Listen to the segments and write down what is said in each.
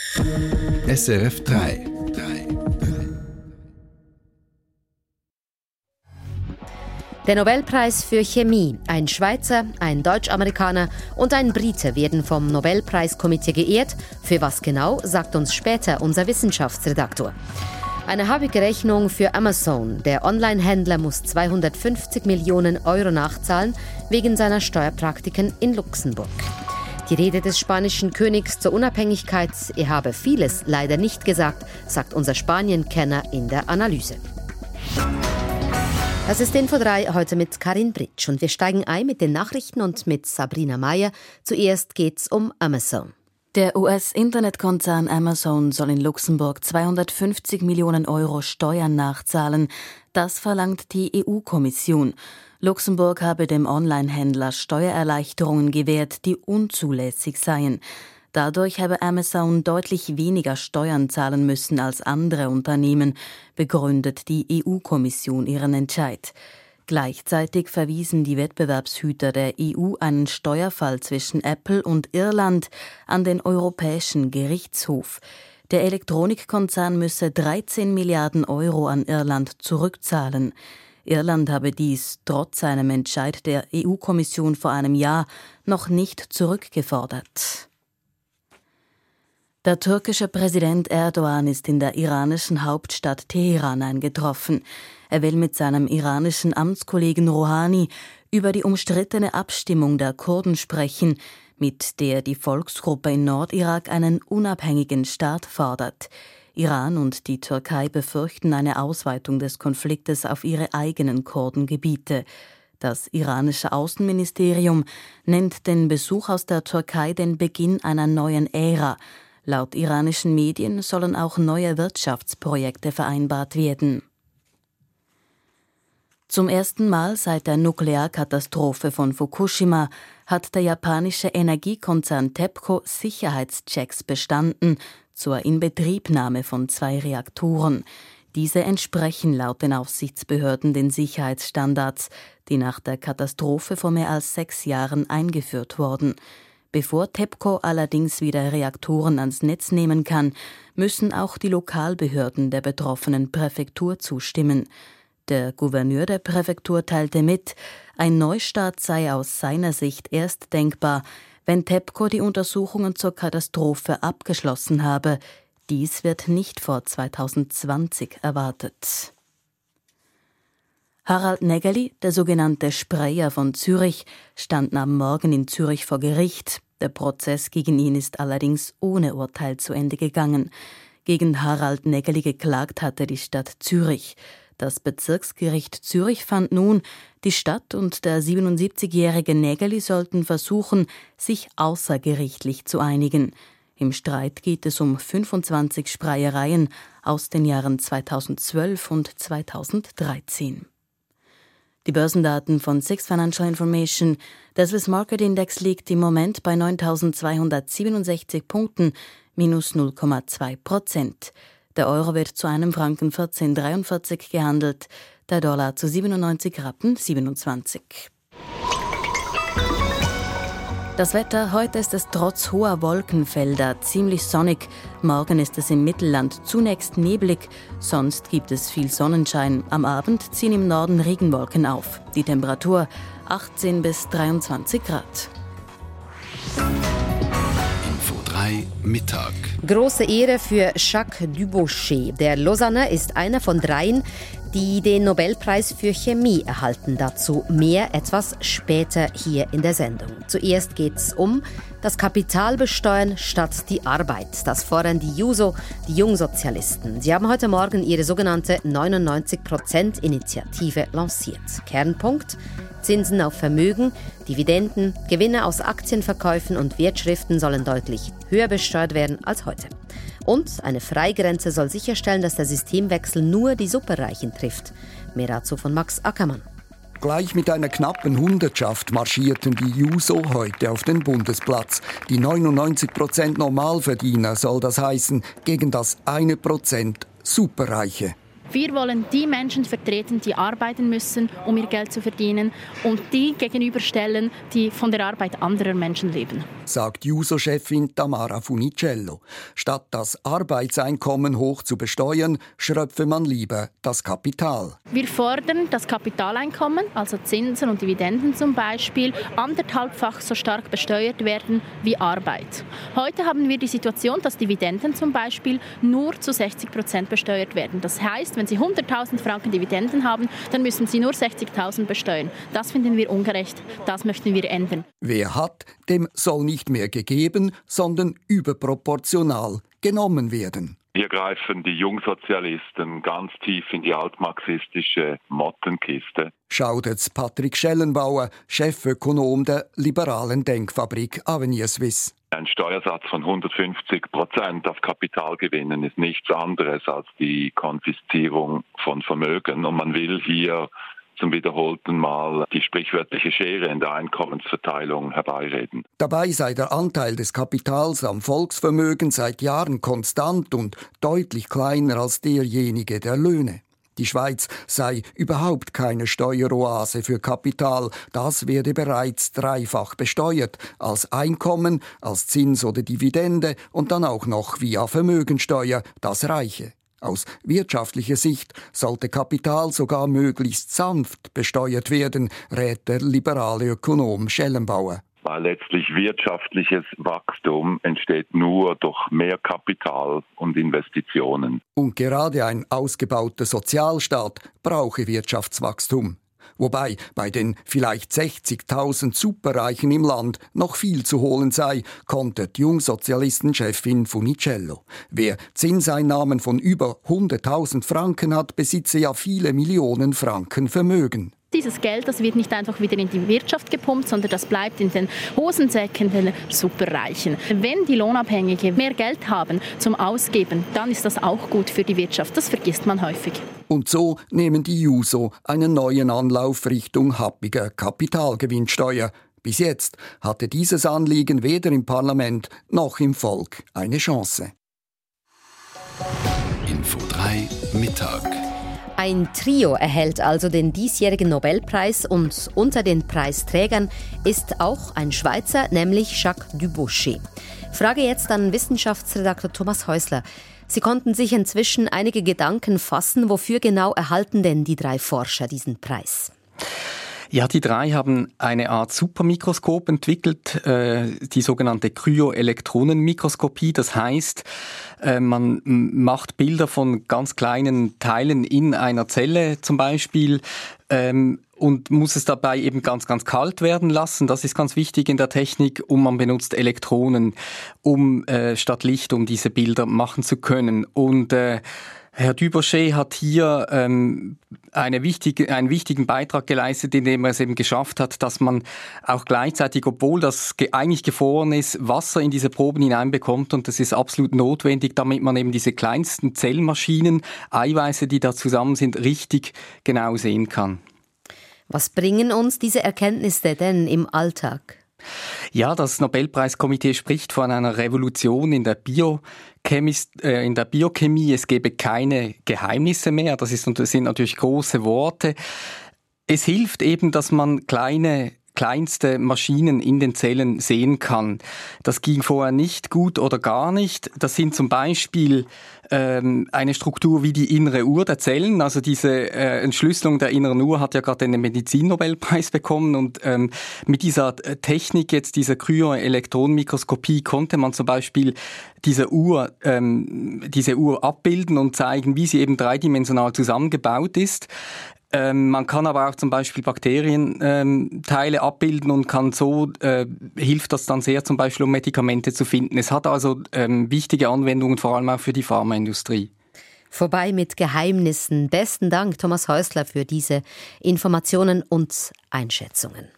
SRF 3. Der Nobelpreis für Chemie. Ein Schweizer, ein Deutsch-Amerikaner und ein Brite werden vom Nobelpreiskomitee geehrt. Für was genau, sagt uns später unser Wissenschaftsredaktor. Eine happige Rechnung für Amazon. Der Online-Händler muss 250 Millionen Euro nachzahlen wegen seiner Steuerpraktiken in Luxemburg. Die Rede des spanischen Königs zur Unabhängigkeit, er habe vieles leider nicht gesagt, sagt unser Spanien-Kenner in der Analyse. Das ist Info 3, heute mit Karin Britsch. Und wir steigen ein mit den Nachrichten und mit Sabrina Meyer. Zuerst geht's um Amazon. Der US-Internetkonzern Amazon soll in Luxemburg 250 Millionen Euro Steuern nachzahlen. Das verlangt die EU-Kommission. Luxemburg habe dem Online-Händler Steuererleichterungen gewährt, die unzulässig seien. Dadurch habe Amazon deutlich weniger Steuern zahlen müssen als andere Unternehmen, begründet die EU-Kommission ihren Entscheid. Gleichzeitig verwiesen die Wettbewerbshüter der EU einen Steuerfall zwischen Apple und Irland an den Europäischen Gerichtshof. Der Elektronikkonzern müsse 13 Milliarden Euro an Irland zurückzahlen. Irland habe dies trotz einem Entscheid der EU-Kommission vor einem Jahr noch nicht zurückgefordert. Der türkische Präsident Erdogan ist in der iranischen Hauptstadt Teheran eingetroffen. Er will mit seinem iranischen Amtskollegen Rouhani über die umstrittene Abstimmung der Kurden sprechen, mit der die Volksgruppe in Nordirak einen unabhängigen Staat fordert. Iran und die Türkei befürchten eine Ausweitung des Konfliktes auf ihre eigenen Kurdengebiete. Das iranische Außenministerium nennt den Besuch aus der Türkei den Beginn einer neuen Ära. Laut iranischen Medien sollen auch neue Wirtschaftsprojekte vereinbart werden. Zum ersten Mal seit der Nuklearkatastrophe von Fukushima hat der japanische Energiekonzern TEPCO Sicherheitschecks bestanden zur Inbetriebnahme von 2 Reaktoren. Diese entsprechen laut den Aufsichtsbehörden den Sicherheitsstandards, die nach der Katastrophe vor mehr als 6 Jahren eingeführt wurden. Bevor TEPCO allerdings wieder Reaktoren ans Netz nehmen kann, müssen auch die Lokalbehörden der betroffenen Präfektur zustimmen. Der Gouverneur der Präfektur teilte mit, ein Neustart sei aus seiner Sicht erst denkbar, wenn TEPCO die Untersuchungen zur Katastrophe abgeschlossen habe. Dies wird nicht vor 2020 erwartet. Harald Nägeli, der sogenannte Sprayer von Zürich, stand am Morgen in Zürich vor Gericht. Der Prozess gegen ihn ist allerdings ohne Urteil zu Ende gegangen. Gegen Harald Nägeli geklagt hatte die Stadt Zürich. Das Bezirksgericht Zürich fand nun, die Stadt und der 77-jährige Nägeli sollten versuchen, sich außergerichtlich zu einigen. Im Streit geht es um 25 Sprayereien aus den Jahren 2012 und 2013. Die Börsendaten von Six Financial Information. Der Swiss Market Index liegt im Moment bei 9.267 Punkten, minus 0,2%. Der Euro wird zu einem Franken 14,43 gehandelt, der Dollar zu 97 Rappen 27. Das Wetter: Heute ist es trotz hoher Wolkenfelder ziemlich sonnig. Morgen ist es im Mittelland zunächst neblig, sonst gibt es viel Sonnenschein. Am Abend ziehen im Norden Regenwolken auf. Die Temperatur 18 bis 23 Grad. Info 3 Mittag. Große Ehre für Jacques Dubochet. Der Lausanner ist einer von 3, die den Nobelpreis für Chemie erhalten. Dazu mehr etwas später hier in der Sendung. Zuerst geht es um das Kapitalbesteuern statt die Arbeit. Das fordern die JUSO, die Jungsozialisten. Sie haben heute Morgen ihre sogenannte 99%-Initiative lanciert. Kernpunkt: Zinsen auf Vermögen, Dividenden, Gewinne aus Aktienverkäufen und Wertschriften sollen deutlich höher besteuert werden als heute. Und eine Freigrenze soll sicherstellen, dass der Systemwechsel nur die Superreichen trifft. Mehr dazu von Max Ackermann. Gleich mit einer knappen Hundertschaft marschierten die JUSO heute auf den Bundesplatz. Die 99% Normalverdiener soll das heißen, gegen das 1% Superreiche. Wir wollen die Menschen vertreten, die arbeiten müssen, um ihr Geld zu verdienen, und die gegenüberstellen, die von der Arbeit anderer Menschen leben. Sagt Juso-Chefin Tamara Funicello. Statt das Arbeitseinkommen hoch zu besteuern, schröpfe man lieber das Kapital. Wir fordern, das Kapitaleinkommen, also Zinsen und Dividenden zum Beispiel, 1,5-fach so stark besteuert werden wie Arbeit. Heute haben wir die Situation, dass Dividenden zum Beispiel nur zu 60% besteuert werden. Das heißt, wenn Sie 100.000 Franken Dividenden haben, dann müssen Sie nur 60.000 besteuern. Das finden wir ungerecht. Das möchten wir ändern. Wer hat, dem soll nicht mehr gegeben, sondern überproportional genommen werden. Hier greifen die Jungsozialisten ganz tief in die altmarxistische Mottenkiste. Schaudert Patrick Schellenbauer, Chefökonom der liberalen Denkfabrik Avenir Suisse. Ein Steuersatz von 150% auf Kapitalgewinnen ist nichts anderes als die Konfiszierung von Vermögen. Und man will hier zum wiederholten Mal die sprichwörtliche Schere in der Einkommensverteilung herbeireden. Dabei sei der Anteil des Kapitals am Volksvermögen seit Jahren konstant und deutlich kleiner als derjenige der Löhne. Die Schweiz sei überhaupt keine Steueroase für Kapital. Das werde bereits dreifach besteuert. Als Einkommen, als Zins oder Dividende und dann auch noch via Vermögensteuer. Das reiche. Aus wirtschaftlicher Sicht sollte Kapital sogar möglichst sanft besteuert werden, rät der liberale Ökonom Schellenbauer. Weil letztlich wirtschaftliches Wachstum entsteht nur durch mehr Kapital und Investitionen. Und gerade ein ausgebauter Sozialstaat brauche Wirtschaftswachstum. Wobei bei den vielleicht 60.000 Superreichen im Land noch viel zu holen sei, kontert Jungsozialistenchefin Funicello. Wer Zinseinnahmen von über 100.000 Franken hat, besitze ja viele Millionen Franken Vermögen. Dieses Geld, das wird nicht einfach wieder in die Wirtschaft gepumpt, sondern das bleibt in den Hosensäcken der Superreichen. Wenn die Lohnabhängigen mehr Geld haben zum Ausgeben, dann ist das auch gut für die Wirtschaft. Das vergisst man häufig. Und so nehmen die Juso einen neuen Anlauf Richtung happiger Kapitalgewinnsteuer. Bis jetzt hatte dieses Anliegen weder im Parlament noch im Volk eine Chance. Info 3 Mittag. Ein Trio erhält also den diesjährigen Nobelpreis und unter den Preisträgern ist auch ein Schweizer, nämlich Jacques Dubochet. Frage jetzt an Wissenschaftsredakteur Thomas Häusler. Sie konnten sich inzwischen einige Gedanken fassen. Wofür genau erhalten denn die drei Forscher diesen Preis? Ja, die drei haben eine Art Supermikroskop entwickelt, die sogenannte Kryoelektronenmikroskopie. Das heißt, man macht Bilder von ganz kleinen Teilen in einer Zelle zum Beispiel und muss es dabei eben ganz, ganz kalt werden lassen. Das ist ganz wichtig in der Technik, und man benutzt Elektronen statt Licht, um diese Bilder machen zu können. Und Herr Dubochet hat hier einen wichtigen Beitrag geleistet, indem er es eben geschafft hat, dass man auch gleichzeitig, obwohl das eigentlich gefroren ist, Wasser in diese Proben hineinbekommt. Und das ist absolut notwendig, damit man eben diese kleinsten Zellmaschinen, Eiweiße, die da zusammen sind, richtig genau sehen kann. Was bringen uns diese Erkenntnisse denn im Alltag? Ja, das Nobelpreiskomitee spricht von einer Revolution in der Biochemie. Es gebe keine Geheimnisse mehr. Das sind natürlich große Worte. Es hilft eben, dass man kleinste Maschinen in den Zellen sehen kann. Das ging vorher nicht gut oder gar nicht. Das sind zum Beispiel eine Struktur wie die innere Uhr der Zellen. Also diese Entschlüsselung der inneren Uhr hat ja gerade den Medizinnobelpreis bekommen. Und mit dieser Technik, jetzt dieser Kryoelektronenmikroskopie, konnte man zum Beispiel diese Uhr abbilden und zeigen, wie sie eben dreidimensional zusammengebaut ist. Man kann aber auch zum Beispiel Bakterienteile abbilden und hilft das dann sehr, zum Beispiel um Medikamente zu finden. Es hat also wichtige Anwendungen, vor allem auch für die Pharmaindustrie. Vorbei mit Geheimnissen. Besten Dank, Thomas Häusler, für diese Informationen und Einschätzungen.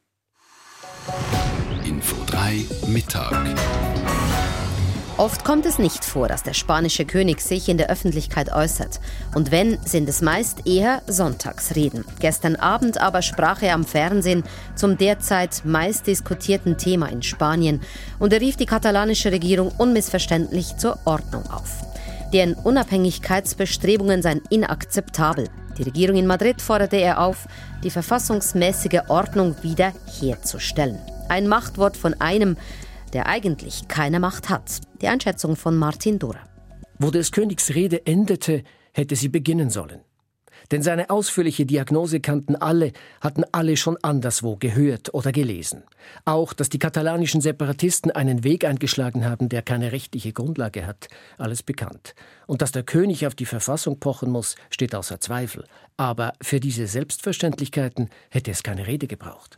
Info 3 Mittag. Oft kommt es nicht vor, dass der spanische König sich in der Öffentlichkeit äußert. Und wenn, sind es meist eher Sonntagsreden. Gestern Abend aber sprach er am Fernsehen zum derzeit meist diskutierten Thema in Spanien und er rief die katalanische Regierung unmissverständlich zur Ordnung auf. Deren Unabhängigkeitsbestrebungen seien inakzeptabel. Die Regierung in Madrid forderte er auf, die verfassungsmäßige Ordnung wieder herzustellen. Ein Machtwort von einem, der eigentlich keine Macht hat. Die Einschätzung von Martin Dora. Wo des Königs Rede endete, hätte sie beginnen sollen. Denn seine ausführliche Diagnose hatten alle schon anderswo gehört oder gelesen. Auch, dass die katalanischen Separatisten einen Weg eingeschlagen haben, der keine rechtliche Grundlage hat, alles bekannt. Und dass der König auf die Verfassung pochen muss, steht außer Zweifel. Aber für diese Selbstverständlichkeiten hätte es keine Rede gebraucht.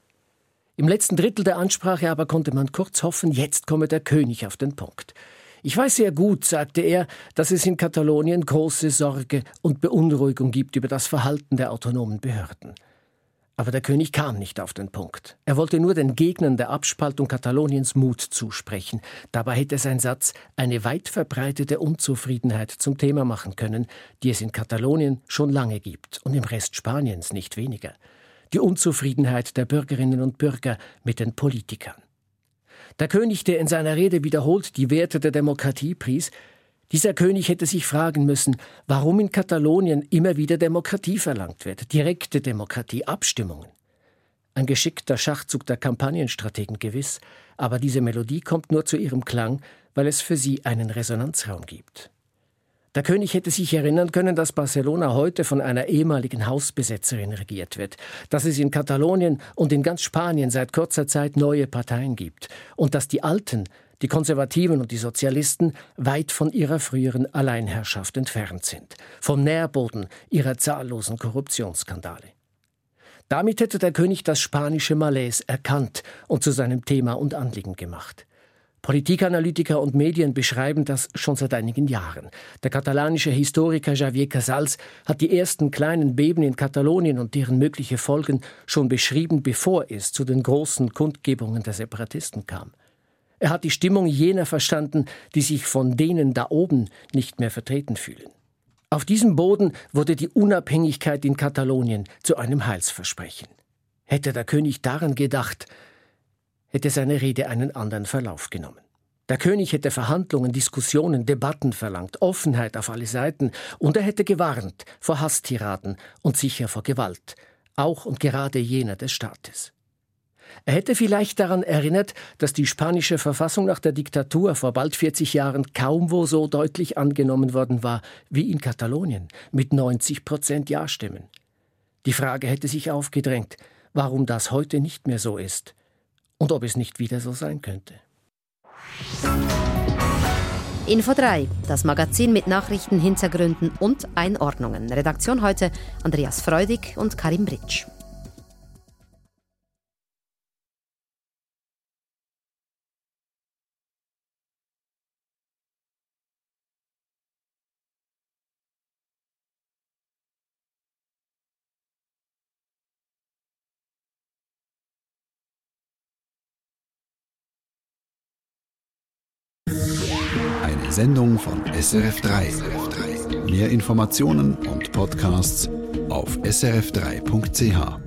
Im letzten Drittel der Ansprache aber konnte man kurz hoffen, jetzt komme der König auf den Punkt. Ich weiß sehr gut, sagte er, dass es in Katalonien große Sorge und Beunruhigung gibt über das Verhalten der autonomen Behörden. Aber der König kam nicht auf den Punkt. Er wollte nur den Gegnern der Abspaltung Kataloniens Mut zusprechen. Dabei hätte sein Satz eine weit verbreitete Unzufriedenheit zum Thema machen können, die es in Katalonien schon lange gibt und im Rest Spaniens nicht weniger. Die Unzufriedenheit der Bürgerinnen und Bürger mit den Politikern. Der König, der in seiner Rede wiederholt die Werte der Demokratie pries, dieser König hätte sich fragen müssen, warum in Katalonien immer wieder Demokratie verlangt wird, direkte Demokratie, Abstimmungen. Ein geschickter Schachzug der Kampagnenstrategen gewiss, aber diese Melodie kommt nur zu ihrem Klang, weil es für sie einen Resonanzraum gibt. Der König hätte sich erinnern können, dass Barcelona heute von einer ehemaligen Hausbesetzerin regiert wird, dass es in Katalonien und in ganz Spanien seit kurzer Zeit neue Parteien gibt und dass die Alten, die Konservativen und die Sozialisten, weit von ihrer früheren Alleinherrschaft entfernt sind, vom Nährboden ihrer zahllosen Korruptionsskandale. Damit hätte der König das spanische Malaise erkannt und zu seinem Thema und Anliegen gemacht. Politikanalytiker und Medien beschreiben das schon seit einigen Jahren. Der katalanische Historiker Javier Casals hat die ersten kleinen Beben in Katalonien und deren mögliche Folgen schon beschrieben, bevor es zu den großen Kundgebungen der Separatisten kam. Er hat die Stimmung jener verstanden, die sich von denen da oben nicht mehr vertreten fühlen. Auf diesem Boden wurde die Unabhängigkeit in Katalonien zu einem Heilsversprechen. Hätte der König daran gedacht, hätte seine Rede einen anderen Verlauf genommen. Der König hätte Verhandlungen, Diskussionen, Debatten verlangt, Offenheit auf alle Seiten, und er hätte gewarnt vor Hasstiraden und sicher vor Gewalt, auch und gerade jener des Staates. Er hätte vielleicht daran erinnert, dass die spanische Verfassung nach der Diktatur vor bald 40 Jahren kaum wo so deutlich angenommen worden war wie in Katalonien, mit 90% Ja-Stimmen. Die Frage hätte sich aufgedrängt, warum das heute nicht mehr so ist. Und ob es nicht wieder so sein könnte. Info 3, das Magazin mit Nachrichten, Hintergründen und Einordnungen. Redaktion heute Andreas Freudig und Karim Britsch. Eine Sendung von SRF3. Mehr Informationen und Podcasts auf srf3.ch.